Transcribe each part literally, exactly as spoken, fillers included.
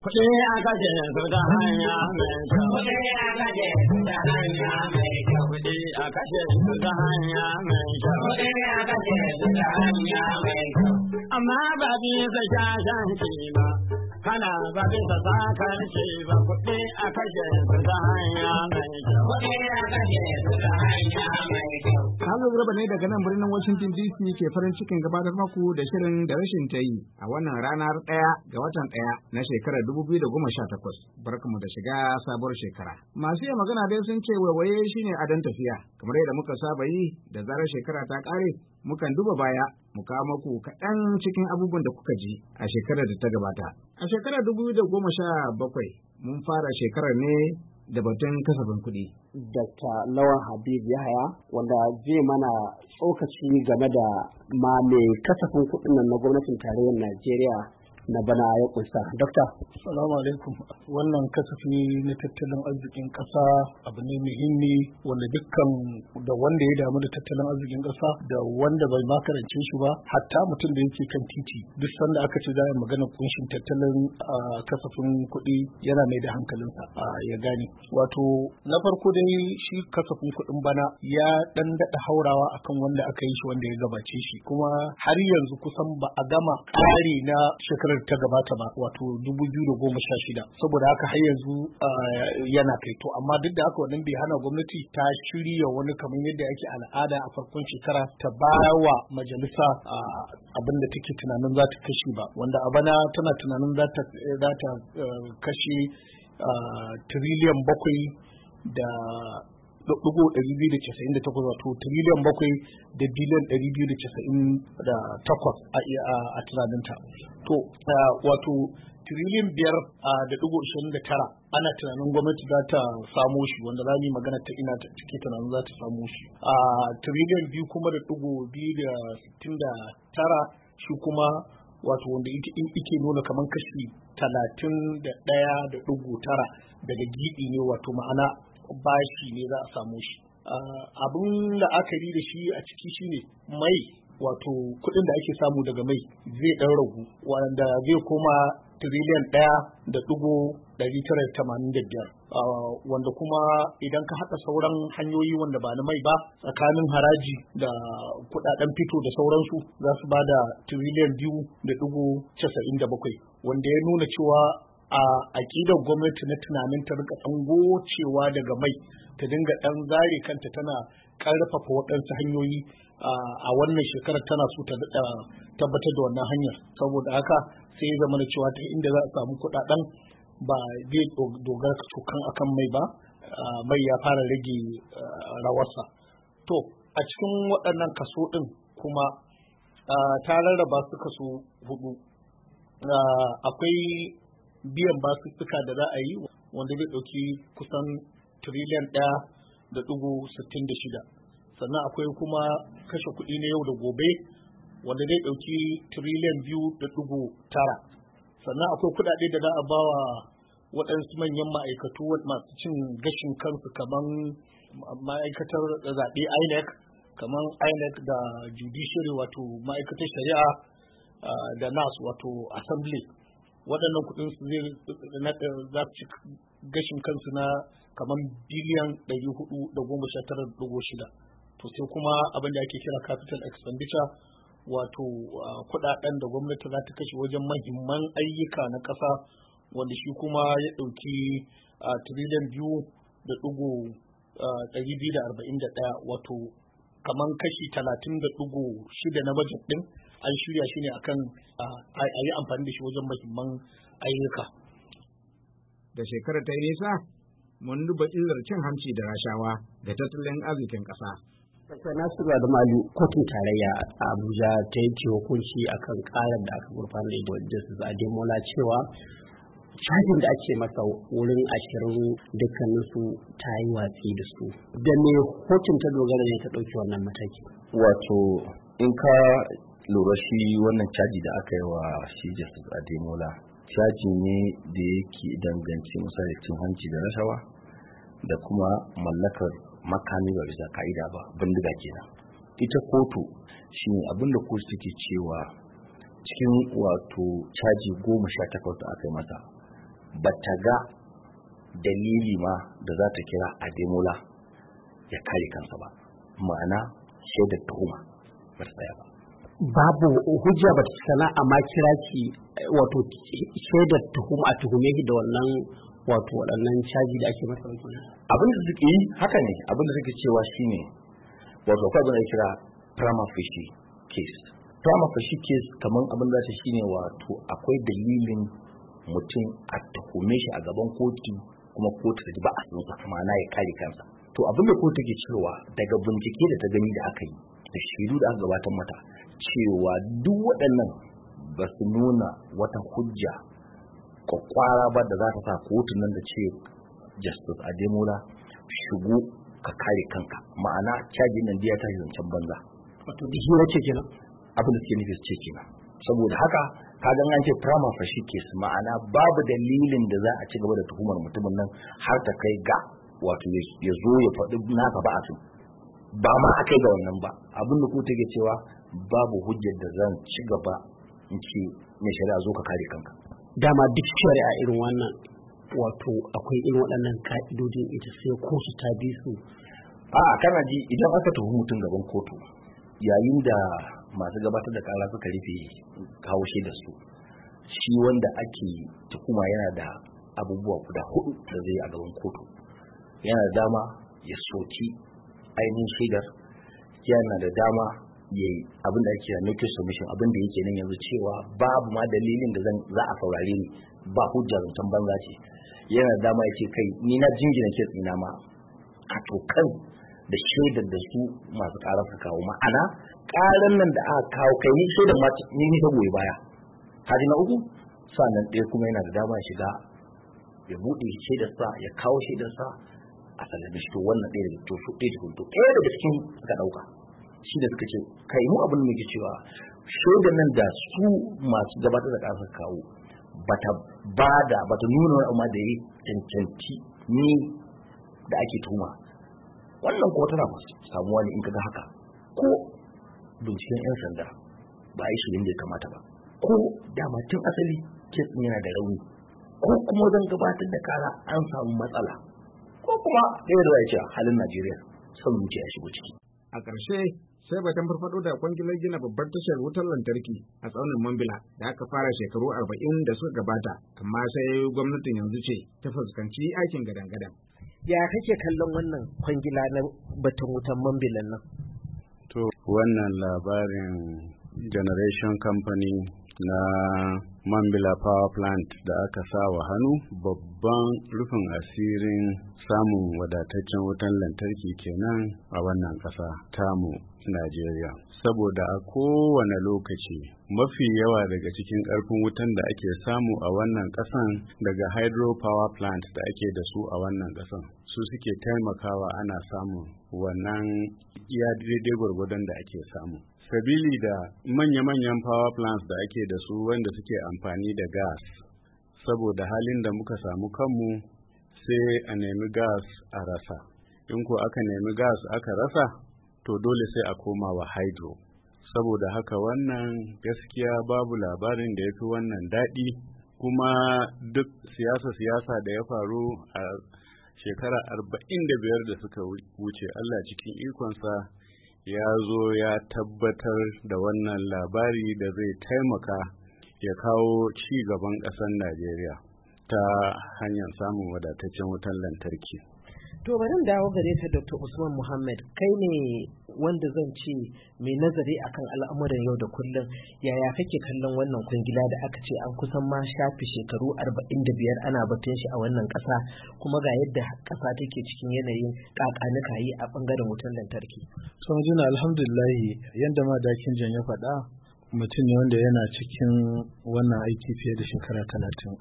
Kuɗi a kashe su ta hanya mai kyau. Kuɗi a kashe su ta hanya mai kyau. Kuɗi a kashe su ta hanya mai kyau. Kuɗi a kashe su ta hanya mai kyau. Amma ba bisa shashanci ba, kana ba bisa sakarci ba. Kuɗi a kashe su ta hanya mai kyau. Kuɗi a kashe su ta hanya mai kyau. Kazo Garba ne daga nan birnin Washington D C ke farin cikin gabatar maku da shirin da rashin ta yi a wannan ranar ɗaya ga watan ɗaya na shekarar dubu biyu da goma sha takwas. Barkamu da shiga sabuwar shekara. Masu iya magana dai sun ce waiwaye shine adon tafiya. Kamar yadda muka saba yi da zarar shekara ta ƙare, mukan duba baya mu kawo maku kaɗan cikin abubuwan da kuka ji a shekarar da ta gabata. A shekarar dubu biyu da goma sha bakwai mun fara shekarar ne da batun kasafin kuɗi. Dakta Lawan Habib Yahaya wanda zai mana tsokaci game da ma mai kasafin kuɗin nan na gwamnatin tarayyar Najeriya na bana ya kunsa. Dokta. Assalamu alaikum. Wannan kasafi na tattalin arzikin ƙasa abu ne muhimmi wanda dukkan da wanda ya damu da tattalin arzikin ƙasa da wanda bai ma karance shi ba, hatta mutum da yake kan titi, duk sanda aka ce za a magana kunshin tattalin kasafin kuɗi yana mai da hankalinsa ya gane. Wato na farko dai shi kasafin kuɗin bana ya ɗan daɗa haurawa akan wanda aka yi shi wanda ya gabace shi, kuma har yanzu kusan ba a gama ƙari na shekarar ta gabata ba, wato dubu biyu da goma sha shida, saboda haka har yanzu yana kai to amma duk da haka wannan bai hana gwamnati ta shirya wani kamar yadda ake al'ada a farkon shekara ta bawa majalisa abin da take tunanin za ta kashe ba, wanda a bana tana tunanin za ta kashe tiriliyan bakwai da ɗigo ɗari biyu da casa'in da takwas, wato tiriliyan bakwai da biliyan ɗari biyu da casa'in da takwas a tunaninta. To wato tiriliyan biyar da ɗigo ashirin da tara ana tunanin gwamnati za ta samo shi, wanda za mu yi magana ta ina take tunanin za ta samo shi. A tiriliyan biyu kuma da ɗigo biyu da sittin da tara shi kuma wato wanda ike nuna kamar kashi talatin da ɗaya da ɗigo tara daga giɗi ne, wato ma'ana bashi ne za a samu shi. Abin la'akari da shi a ciki shine mai, wato kuɗin da ake samu daga mai zai ɗan ragu, wanda zai koma tiriliyan ɗaya da ɗigo ɗari tara da tamanin da biyar, wanda kuma idan ka haɗa sauran hanyoyi wanda ba na mai ba tsakanin haraji da kuɗaɗen fito da sauransu za su ba da tiriliyan biyu da ɗigo casa'in da bakwai, wanda ya nuna cewa a aƙidar gwamnati na tunanin ta rika ɗan gocewa daga mai ta dinga ɗan zare kanta tana ƙarfafa waɗansu hanyoyi a wannan shekarar tana so ta tabbatar da wannan hanyar, saboda haka sai ya zama da cewa ta inda za a samu kuɗaɗen ba zai dogara cokan akan mai ba, mai ya fara rage rawarsa. To a cikin waɗannan kaso ɗin kuma ta rarraba su kaso hudu. Akwai biyan basussuka da za a yi wanda zai ɗauki kusan tiriliyan ɗaya da ɗigo sittin da shida, sannan akwai kuma kashe kuɗi na yau da gobe wanda zai ɗauki tiriliyan biyu da ɗigo tara, sannan akwai kuɗaɗe da za a ba wa waɗansu manyan ma'aikatu masu cin gashin kansu kamar ma'aikatar zaɓe I N E C, kamar I N E C da judiciary wato ma'aikatar shari'a da N A S wato assembly. Waɗannan kuɗin su zai za su ci gashin kansu na kamar biliyan ɗari hudu da goma sha tara da ɗigo shida. To sai kuma abin da ake kira capital expenditure, wato kuɗaɗen da gwamnati za ta kashe wajen mahimman ayyuka na ƙasa, wanda shi kuma ya ɗauki tiriliyan biyu da ɗigo ɗari biyu da arba'in da ɗaya, wato kamar kashi talatin da ɗigo shida na bajet ɗin an shirya shi ne akan a yi amfani da shi wajen mahimman ayyuka. Da shekarar ta yi nisa, mun duba illar cin hanci da rashawa ga tattalin arzikin ƙasa. Dr. Nasiru Adamali, kotun tarayya a Abuja ta yanke hukunci akan ƙarar da aka gurfanar da Justice Ademola cewa cajin da ake masa wurin ashirin dukkaninsu ta yi watsi da su. Da me kotun ta dogara ne ta ɗauki wannan mataki? Wato in ka lura shi wannan caji da aka yi wa shi Justice Ademola caji ne da yake danganci misali cin hanci da rashawa da kuma mallakar makami ba bisa ka'ida ba, bindiga kenan. Ita kotu shi ne abinda kotu take cewa cikin wato caji goma sha takwas da aka yi masa ba ta ga dalili ma da za ta kira Ademola ya kare kansa ba, ma'ana shaidar tuhuma ba ta tsaya ba. Babu hujja ba ta sana amma kira ki wato shaidar tuhuma a tuhume ki da wannan wato waɗannan caji da ake masa wakil. Abin da suke yi haka ne, abin da suke cewa shine wato akwai abin da kira prima facie case. Prima facie case kamar abin da ta shine wato akwai dalilin mutum a tuhume shi a gaban kotu kuma kotu ta ji ba a san ma'ana ya kare kansa. To abin da kotu take cewa daga bincike da ta gani da aka yi da shaidu da aka gabatar mata cewa duk waɗannan ba su nuna wata hujja kwakwara ba da za ta sa kotun nan da ce Justice Ademola shigo ka kare kanka, ma'ana cajin nan biya ta zancen banza. Wato da hira ce kenan abin da suke nufi su ce kenan. Saboda haka kaga an ce prima facie case, ma'ana babu dalilin da za a ci gaba da tuhumar mutumin nan har ta kai ga wato ya zo ya faɗi naka ba a su ba ma a kai ga wannan ba. Abin da kotu take cewa babu hujjar da zan ci gaba in ce mai shari'a zo ka kare kanka. Dama duk shari'a irin wannan wato akwai irin waɗannan ka'idodin ita sai kotu ta bi su. A'a kana ji idan aka tuhumi mutum gaban kotu yayin da masu gabatar da kara suka rufe kawo shaidar su, shi wanda ake tuhuma yana da abubuwa guda hudu da zai a gaban kotu. Yana da dama ya soki ainihin shaidar, yana da dama ya yi abin da ake nuke submission, abin da yake nan yanzu cewa babu ma dalilin da za a saurare ni, ba hujja zancen banza ce. Yana da dama ya ce kai ni na jingina kes ina ma a tokan da shaidar da su masu ƙara su kawo, ma'ana ƙaran nan da aka kawo kai ni shaidar ma ni ni ta goyi baya. Haji na uku sannan ɗaya kuma yana da dama ya shiga ya buɗe shaidar sa ya kawo shaidar sa a sallame shi. To wannan ɗaya daga to su ɗaya to ɗaya daga cikin suka ɗauka shi da suka ce kai mu abin da muke cewa shaidar nan da su masu gabatar da ƙara su kawo bata bada bata nuna wani amma da ya cancanci ni da ake tuma. Wannan kuma tana samuwa ne in kaga haka ko binciken 'yan sanda ba a yi shirin da ya kamata ba, ko dama tun asali kes yana da rauni, ko kuma zan gabatar da kara an samu matsala, ko kuma ɗaya da ya ce halin Najeriya son zuciya ya shigo ciki. A ƙarshe sai batun farfado da kwangilar gina babbar tashar wutar lantarki a tsaunin Mambila da aka fara shekaru arba'in da suka gabata, amma sai gwamnatin yanzu ce ta fuskanci aikin gadan-gadan. Ya kake kallon wannan kwangila na batun wutan Mambilan nan? To wannan labarin Generation Company na Mambila Power Plant da aka sa wa hannu babban rufin asirin samun wadataccen wutan lantarki kenan a wannan ƙasa tamu Najeriya. Saboda a kowane lokaci mafi yawa daga cikin ƙarfin wutan da ake samu a wannan ƙasan daga hydro power plant da ake da su a wannan ƙasan su suke taimakawa ana samun wannan iya daidai gwargwadon da ake samu. Sabili da manya-manyan power plants da ake da su wanda suke amfani da gas, saboda halin da muka samu kanmu sai a nemi gas a rasa. In ko aka nemi gas aka rasa, to dole sai a koma wa hydro. Saboda haka wannan gaskiya babu labarin da ya fi wannan daɗi, kuma duk siyasa-siyasa da ya faru a shekara arba'in da biyar da suka wuce, Allah cikin ikonsa ya zo ya tabbatar da wannan labari da zai taimaka ya kawo ci gaban ƙasar Najeriya ta hanyar samun wadataccen wutan lantarki. To bari dawo gare ta Doctor Usman Muhammad, kai ne wanda zan ce mai nazari akan al'amuran yau da kullum. Yaya kake kallon wannan kwangila da aka ce an kusan ma shafi shekaru arba'in da biyar ana batun shi a wannan ƙasa, kuma ga yadda ƙasa take cikin yanayin ƙaƙanuka yi a ɓangaren wutan lantarki? To jina alhamdulillah yadda ma dakin jan ya faɗa, mutum ne wanda yana cikin wannan aiki fiye da shekara talatin,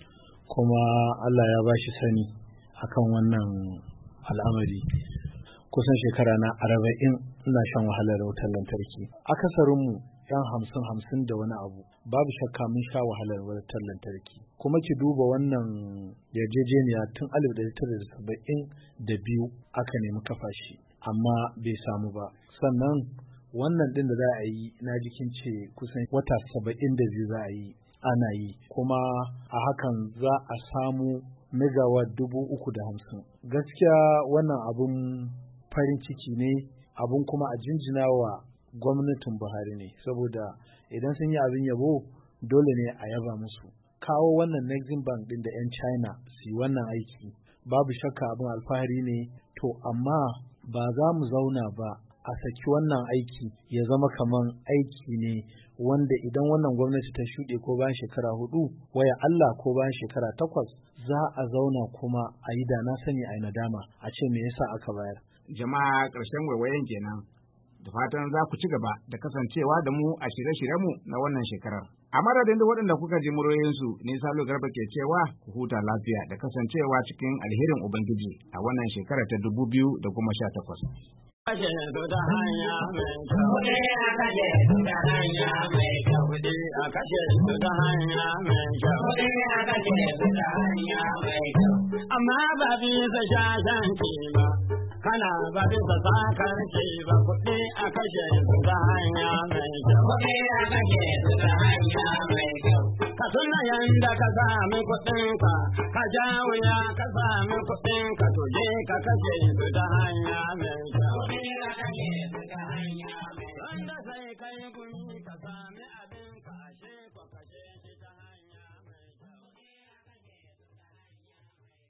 kuma Allah ya ba shi sani akan wannan al'amari. Kusan shekara na arba'in ina shan wahalar wutar lantarki. Akasarinmu yan hamsin hamsin da wani abu, babu shakka mun sha wahalar wutar lantarki. Kuma ki duba wannan yarjejeniya tun alif ɗari tara da saba'in da biyu aka nemi kafa shi, amma bai samu ba. Sannan wannan ɗin da za a yi na jikin ce kusan wata saba'in da biyu za a yi ana yi, kuma a hakan za a samu megawatt dubu uku da hamsin. Gaskiya wannan abun farin ciki ne, abun kuma a jinjina wa gwamnatin Buhari ne, saboda idan sun yi abin yabo dole ne a yaba musu. Kawo wannan Exim Bank din da 'yan China su yi wannan aiki babu shakka abin alfahari ne, to amma ba za mu zauna ba a saki wannan aiki ya zama kaman aiki ne wanda idan wannan gwamnati ta shuɗe ko bayan shekara hudu waya Allah ko bayan shekara takwas za a zauna kuma a yi da na sani a yi nadama a ce me yasa aka bayar. Jama'a ƙarshen waiwayen kenan, da fatan za ku ci gaba da kasancewa da mu a shirye-shiryenmu na wannan shekarar. A madadin da waɗanda kuka ji muryoyinsu ne Salo Garba ke cewa ku huta lafiya da kasancewa cikin alherin Ubangiji a wannan shekara ta dubu biyu da goma sha takwas. Kashe su ta hanya mai kyau. Kuɗi a kashe su ta hanya mai kyau. Kuɗi a kashe su ta hanya mai kyau. Kuɗi a kashe su ta hanya mai kyau. Amma ba bisa shashanci ba, kana ba bisa sakarci ba. Kuɗi a kashe su ta hanya mai kyau. Kuɗi a kashe su ta hanya mai kyau. Ka tuna yanda ka sami kuɗinka, ka ja wuya ka sami kuɗinka, to je ka kashe su ta hanya mai kyau.